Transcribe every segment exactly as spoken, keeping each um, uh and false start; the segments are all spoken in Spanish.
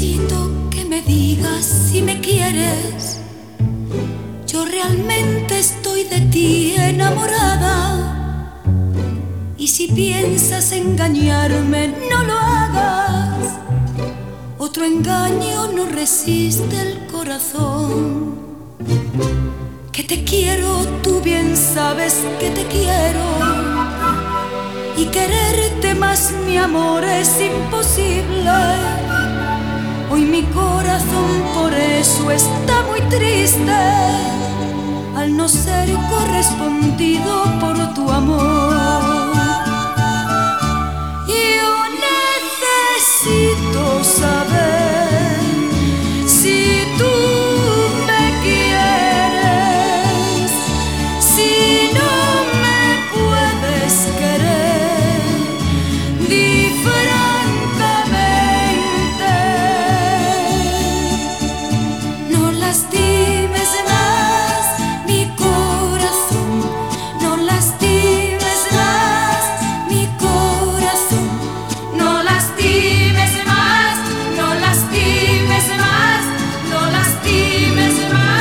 necesito que me digas si me quieres. Yo realmente estoy de ti enamorada. Y si piensas engañarme, no lo hagas. Otro engaño no resiste el corazón. Que te quiero, tú bien sabes que te quiero. Y quererte más, mi amor, es imposible. Hoy mi corazón por eso está muy triste, al no ser correspondido por tu amor. Yo necesito saber si tú me quieres, si no me puedes querer, di francamente. No lastimes más mi corazón, no lastimes más mi corazón, no lastimes más, no lastimes más, no lastimes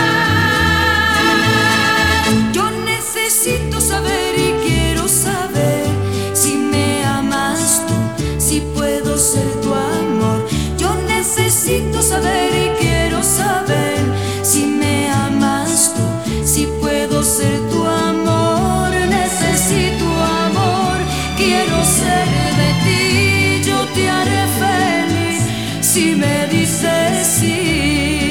más. Yo necesito saber y quiero saber si me amas tú, si puedo ser tu amor. Yo necesito saber y quiero saber si me amas tú, si puedo ser tu amor. Necesito amor, quiero ser de ti. Yo te haré feliz si me dices sí.